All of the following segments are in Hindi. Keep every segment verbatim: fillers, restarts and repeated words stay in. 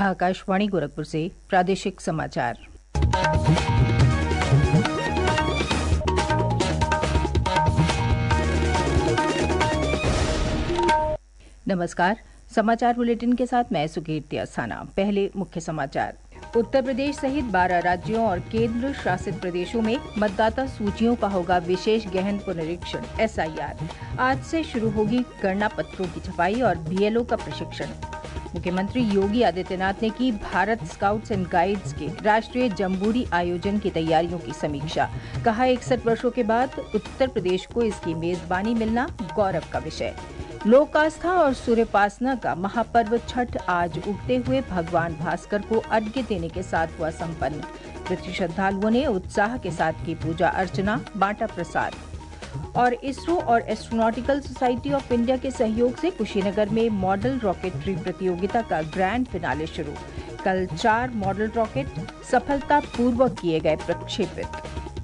आकाशवाणी गोरखपुर से प्रादेशिक समाचार। नमस्कार, समाचार बुलेटिन के साथ मैं सुकीर्ति अस्थाना। पहले मुख्य समाचार। उत्तर प्रदेश सहित बारह राज्यों और केंद्र शासित प्रदेशों में मतदाता सूचियों का होगा विशेष गहन पुनरीक्षण एस आई आर। आज से शुरू होगी गणना पत्रों की छपाई और बी एल ओ का प्रशिक्षण। मुख्यमंत्री योगी आदित्यनाथ ने की भारत स्काउट्स एंड गाइड्स के राष्ट्रीय जम्बूरी आयोजन की तैयारियों की समीक्षा। कहा, इकसठ वर्षों के बाद उत्तर प्रदेश को इसकी मेजबानी मिलना गौरव का विषय। लोक आस्था और सूर्योपासना का महापर्व छठ आज उगते हुए भगवान भास्कर को अर्घ्य देने के साथ हुआ संपन्न। पृथ्वी श्रद्धालुओं ने उत्साह के साथ की पूजा अर्चना, बांटा प्रसाद। और इसरो और एस्ट्रोनॉटिकल सोसाइटी ऑफ इंडिया के सहयोग से कुशीनगर में मॉडल रॉकेटरी प्रतियोगिता का ग्रैंड फिनाले शुरू। कल चार मॉडल रॉकेट सफलतापूर्वक किए गए प्रक्षेपित।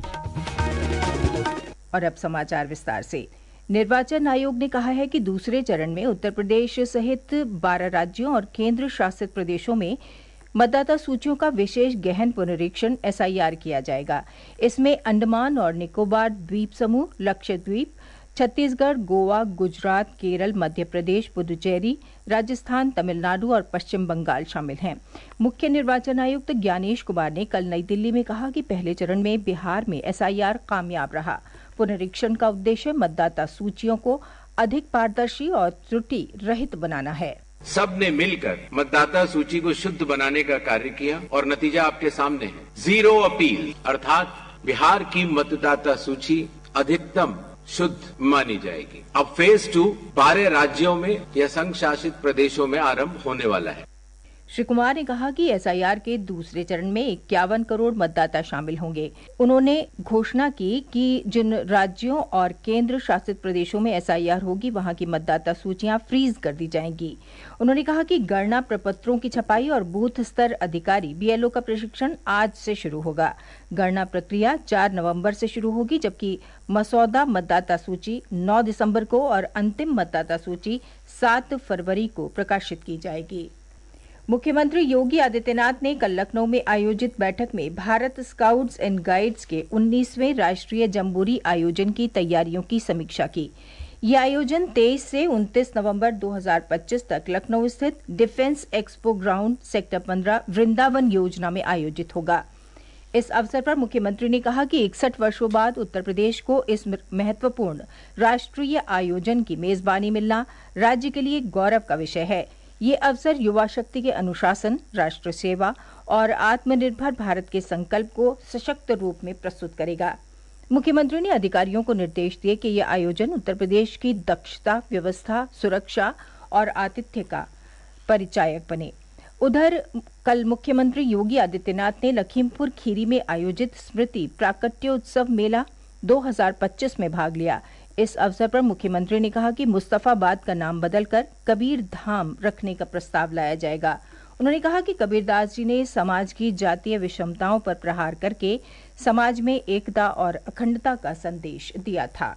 और अब समाचार विस्तार से। निर्वाचन आयोग ने कहा है कि दूसरे चरण में उत्तर प्रदेश सहित बारह राज्यों और केंद्र शासित प्रदेशों में मतदाता सूचियों का विशेष गहन पुनरीक्षण एस आई आर किया जाएगा। इसमें अंडमान और निकोबार द्वीप समूह, लक्षद्वीप, छत्तीसगढ़, गोवा, गुजरात, केरल, मध्य प्रदेश, पुदुचेरी, राजस्थान, तमिलनाडु और पश्चिम बंगाल शामिल हैं। मुख्य निर्वाचन आयुक्त ज्ञानेश कुमार ने कल नई दिल्ली में कहा कि पहले चरण में बिहार में एस आई आर कामयाब रहा। पुनरीक्षण का उद्देश्य मतदाता सूचियों को अधिक पारदर्शी और त्रुटि रहित बनाना है। सबने मिलकर मतदाता सूची को शुद्ध बनाने का कार्य किया और नतीजा आपके सामने है। जीरो अपील अर्थात बिहार की मतदाता सूची अधिकतम शुद्ध मानी जाएगी। अब फेज टू बारह राज्यों में या संघ शासित प्रदेशों में आरंभ होने वाला है। श्री कुमार ने कहा कि एस आई आर के दूसरे चरण में इक्यावन करोड़ मतदाता शामिल होंगे। उन्होंने घोषणा की कि जिन राज्यों और केंद्र शासित प्रदेशों में एस आई आर होगी, वहां की मतदाता सूचियां फ्रीज कर दी जाएंगी। उन्होंने कहा कि गणना प्रपत्रों की छपाई और बूथ स्तर अधिकारी बी एल ओ का प्रशिक्षण आज से शुरू होगा। गणना प्रक्रिया चार नवंबर से शुरू होगी, जबकि मसौदा मतदाता सूची नौ दिसंबर को और अंतिम मतदाता सूची सात फरवरी को प्रकाशित की जाएगी। मुख्यमंत्री योगी आदित्यनाथ ने कल लखनऊ में आयोजित बैठक में भारत स्काउट्स एंड गाइड्स के उन्नीसवें राष्ट्रीय जम्बूरी आयोजन की तैयारियों की समीक्षा की। ये आयोजन तेईस से उनतीस नवंबर दो हज़ार पच्चीस तक लखनऊ स्थित डिफेंस एक्सपो ग्राउंड सेक्टर पंद्रह वृंदावन योजना में आयोजित होगा। इस अवसर पर मुख्यमंत्री ने कहा कि इकसठ वर्षों बाद उत्तर प्रदेश को इस महत्वपूर्ण राष्ट्रीय आयोजन की मेजबानी मिलना राज्य के लिए गौरव का विषय है। ये अवसर युवा शक्ति के अनुशासन, राष्ट्र सेवा और आत्मनिर्भर भारत के संकल्प को सशक्त रूप में प्रस्तुत करेगा। मुख्यमंत्री ने अधिकारियों को निर्देश दिए कि यह आयोजन उत्तर प्रदेश की दक्षता, व्यवस्था, सुरक्षा और आतिथ्य का परिचायक बने। उधर कल मुख्यमंत्री योगी आदित्यनाथ ने लखीमपुर खीरी में आयोजित स्मृति प्राकट्योत्सव मेला दो हज़ार पच्चीस में भाग लिया। इस अवसर पर मुख्यमंत्री ने कहा कि मुस्तफाबाद का नाम बदलकर कबीर धाम रखने का प्रस्ताव लाया जाएगा। उन्होंने कहा कि कबीरदास जी ने समाज की जातीय विषमताओं पर प्रहार करके समाज में एकता और अखंडता का संदेश दिया था।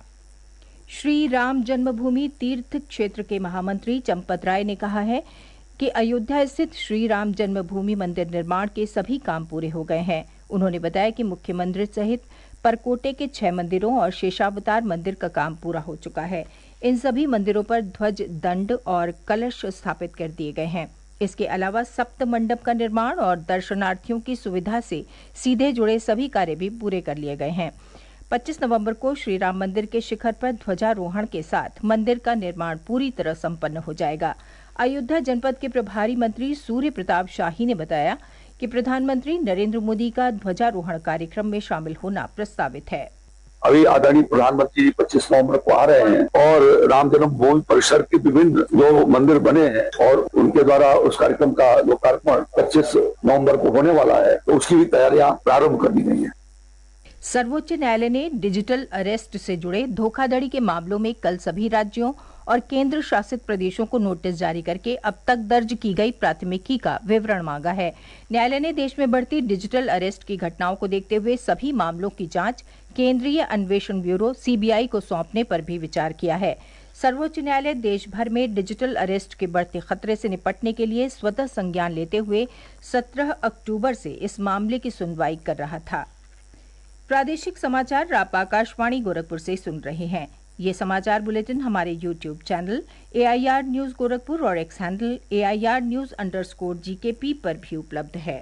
श्री राम जन्मभूमि तीर्थ क्षेत्र के महामंत्री चंपत राय ने कहा है कि अयोध्या स्थित श्री राम जन्मभूमि मंदिर निर्माण के सभी काम पूरे हो गए हैं। उन्होंने बताया कि मुख्य मंदिर सहित परकोटे के छह मंदिरों और शेषावतार मंदिर का काम पूरा हो चुका है। इन सभी मंदिरों पर ध्वज दंड और कलश स्थापित कर दिए गए हैं। इसके अलावा सप्त मंडप का निर्माण और दर्शनार्थियों की सुविधा से सीधे जुड़े सभी कार्य भी पूरे कर लिए गए हैं। पच्चीस नवंबर को श्री राम मंदिर के शिखर पर ध्वजारोहण के साथ मंदिर का निर्माण पूरी तरह संपन्न हो जाएगा। अयोध्या जनपद के प्रभारी मंत्री सूर्य प्रताप शाही ने बताया कि प्रधानमंत्री नरेंद्र मोदी का ध्वजारोहण कार्यक्रम में शामिल होना प्रस्तावित है। अभी आदरणीय प्रधानमंत्री पच्चीस नवंबर को आ रहे हैं और राम जन्मभूमि परिसर के विभिन्न जो मंदिर बने हैं और उनके द्वारा उस कार्यक्रम का लोकार्पण पच्चीस नवंबर को होने वाला है, तो उसकी भी तैयारियां प्रारंभ कर दी गई हैं। सर्वोच्च न्यायालय ने डिजिटल अरेस्ट से जुड़े धोखाधड़ी के मामलों में कल सभी राज्यों और केंद्र शासित प्रदेशों को नोटिस जारी करके अब तक दर्ज की गई प्राथमिकी का विवरण मांगा है। न्यायालय ने देश में बढ़ती डिजिटल अरेस्ट की घटनाओं को देखते हुए सभी मामलों की जांच केंद्रीय अन्वेषण ब्यूरो सी बी आई को सौंपने पर भी विचार किया है। सर्वोच्च न्यायालय देश भर में डिजिटल अरेस्ट के बढ़ते खतरे से निपटने के लिए स्वतः संज्ञान लेते हुए सत्रह अक्टूबर से इस मामले की सुनवाई कर रहा था। प्रादेशिक समाचार आप आकाशवाणी गोरखपुर से सुन रहे हैं। ये समाचार बुलेटिन हमारे YouTube channel A I R news Gorakhpur और X handle A I R news underscore G K P पर भी उपलब्ध है।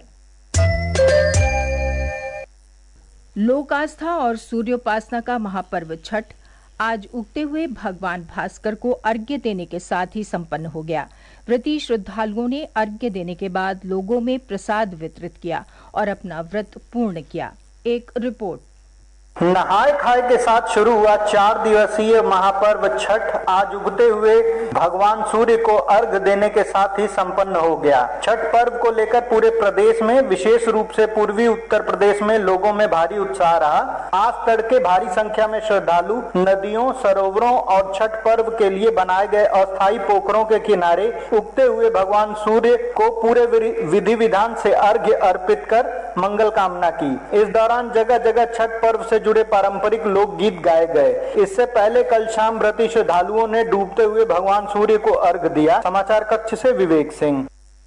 लोक आस्था और सूर्योपासना का महापर्व छठ आज उगते हुए भगवान भास्कर को अर्घ्य देने के साथ ही संपन्न हो गया। व्रती श्रद्धालुओं ने अर्घ्य देने के बाद लोगों में प्रसाद वितरित किया और अपना व्रत पूर्ण किया। एक रिपोर्ट। नहाय खाए के साथ शुरू हुआ चार दिवसीय महापर्व छठ आज उगते हुए भगवान सूर्य को अर्घ देने के साथ ही संपन्न हो गया। छठ पर्व को लेकर पूरे प्रदेश में, विशेष रूप से पूर्वी उत्तर प्रदेश में लोगों में भारी उत्साह रहा। आज तड़के भारी संख्या में श्रद्धालु नदियों, सरोवरों और छठ पर्व के लिए बनाए गए अस्थायी पोखरों के किनारे उगते हुए भगवान सूर्य को पूरे विधि विधान से अर्घ्य अर्पित कर मंगल कामना की। इस दौरान जगह जगह छठ पर्व से जुड़े पारंपरिक लोकगीत गाए गए। इससे पहले कल शाम व्रती श्रद्धालुओं ने डूबते हुए भगवान सूर्य को अर्घ दिया। समाचार कक्ष से विवेक सिंह।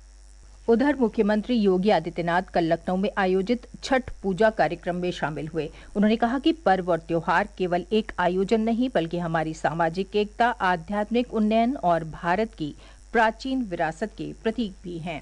उधर मुख्यमंत्री योगी आदित्यनाथ कल लखनऊ में आयोजित छठ पूजा कार्यक्रम में शामिल हुए। उन्होंने कहा कि पर्व और त्योहार केवल एक आयोजन नहीं बल्कि हमारी सामाजिक एकता, आध्यात्मिक उन्नयन और भारत की प्राचीन विरासत के प्रतीक भी हैं।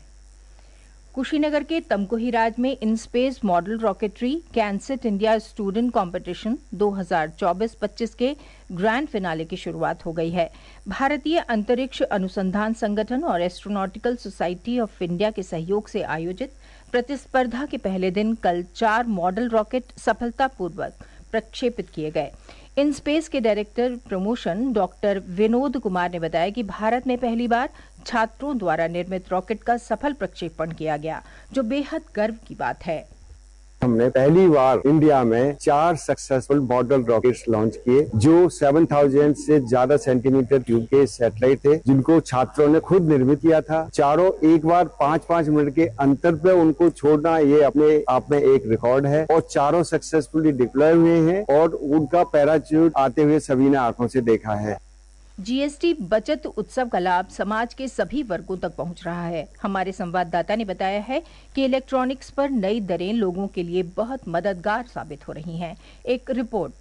कुशीनगर के तमकुहीराज में INSPACe model rocketry cansat India student competition दो हज़ार चौबीस पच्चीस के ग्रैंड फिनाले की शुरुआत हो गई है। भारतीय अंतरिक्ष अनुसंधान संगठन और एस्ट्रोनॉटिकल सोसाइटी ऑफ इंडिया के सहयोग से आयोजित प्रतिस्पर्धा के पहले दिन कल चार मॉडल रॉकेट सफलतापूर्वक प्रक्षेपित किए गए। इन स्पेस के director promotion doctor Vinod Kumar ने बताया कि भारत में पहली बार छात्रों द्वारा निर्मित रॉकेट का सफल प्रक्षेपण किया गया, जो बेहद गर्व की बात है। हमने पहली बार इंडिया में चार सक्सेसफुल मॉडल रॉकेट्स लॉन्च किए, जो सात हज़ार से ज्यादा सेंटीमीटर ट्यूब के सैटेलाइट थे, जिनको छात्रों ने खुद निर्मित किया था। चारों एक बार पाँच पाँच मिनट के अंतर पे उनको छोड़ना, ये अपने आप में एक रिकॉर्ड है और चारों सक्सेसफुली डिप्लॉय हुए हैं और उनका पैराचूट आते हुए सभी ने आंखों से देखा है। जीएसटी बचत उत्सव का लाभ समाज के सभी वर्गों तक पहुंच रहा है। हमारे संवाददाता ने बताया है कि इलेक्ट्रॉनिक्स पर नई दरें लोगों के लिए बहुत मददगार साबित हो रही हैं। एक report.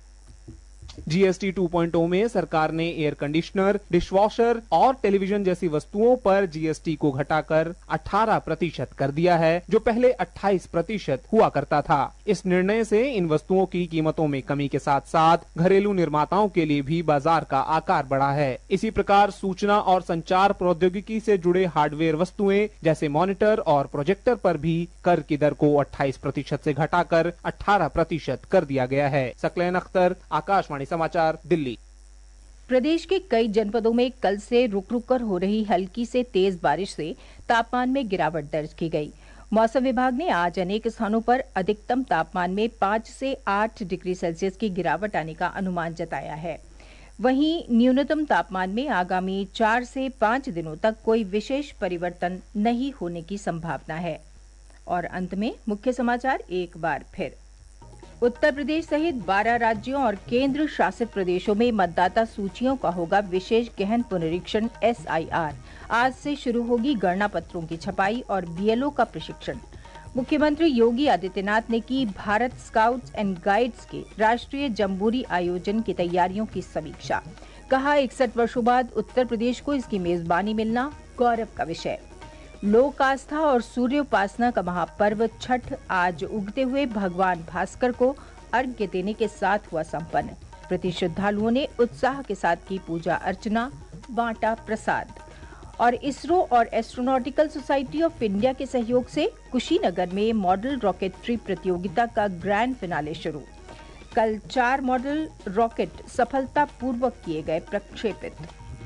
GST two point O में सरकार ने एयर कंडीशनर, डिशवॉशर और टेलीविजन जैसी वस्तुओं पर जीएसटी को घटाकर अठारह प्रतिशत कर दिया है, जो पहले अट्ठाईस प्रतिशत हुआ करता था। इस निर्णय से इन वस्तुओं की कीमतों में कमी के साथ साथ घरेलू निर्माताओं के लिए भी बाजार का आकार बढ़ा है। इसी प्रकार सूचना और संचार प्रौद्योगिकी से जुड़े हार्डवेयर वस्तुएं जैसे मॉनिटर और प्रोजेक्टर पर भी कर की दर को अट्ठाईस प्रतिशत से घटाकर अठारह प्रतिशत कर दिया गया है। सकलैन अख्तर, आकाशवाणी समाचार, दिल्ली। प्रदेश के कई जनपदों में कल से रुक रुक कर हो रही हल्की से तेज बारिश से तापमान में गिरावट दर्ज की गई। मौसम विभाग ने आज अनेक स्थानों पर अधिकतम तापमान में पाँच से आठ डिग्री सेल्सियस की गिरावट आने का अनुमान जताया है। वहीं न्यूनतम तापमान में आगामी चार से पाँच दिनों तक कोई विशेष परिवर्तन नहीं होने की संभावना है। और अंत में मुख्य समाचार एक बार फिर। उत्तर प्रदेश सहित बारह राज्यों और केंद्र शासित प्रदेशों में मतदाता सूचियों का होगा विशेष गहन पुनरीक्षण एस आई आर। आज से शुरू होगी गणना पत्रों की छपाई और बीएलओ का प्रशिक्षण। मुख्यमंत्री योगी आदित्यनाथ ने की भारत स्काउट्स एंड गाइड्स के राष्ट्रीय जम्बूरी आयोजन की तैयारियों की समीक्षा। कहा इकसठ वर्षों बाद उत्तर प्रदेश को इसकी मेजबानी मिलना गौरव का विषय। लोक आस्था और सूर्योपासना का महापर्व छठ आज उगते हुए भगवान भास्कर को अर्घ्य देने के साथ हुआ संपन्न। प्रति श्रद्धालुओं ने उत्साह के साथ की पूजा अर्चना, बांटा प्रसाद। और इसरो और एस्ट्रोनॉटिकल सोसाइटी ऑफ इंडिया के सहयोग से कुशीनगर में मॉडल रॉकेटरी प्रतियोगिता का ग्रैंड फिनाले शुरू। कल चार मॉडल रॉकेट सफलतापूर्वक किए गए प्रक्षेपित।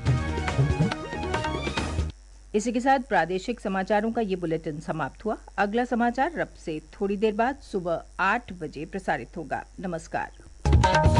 इसी के साथ प्रादेशिक समाचारों का ये बुलेटिन समाप्त हुआ। अगला समाचार रब से थोड़ी देर बाद सुबह आठ बजे प्रसारित होगा। नमस्कार।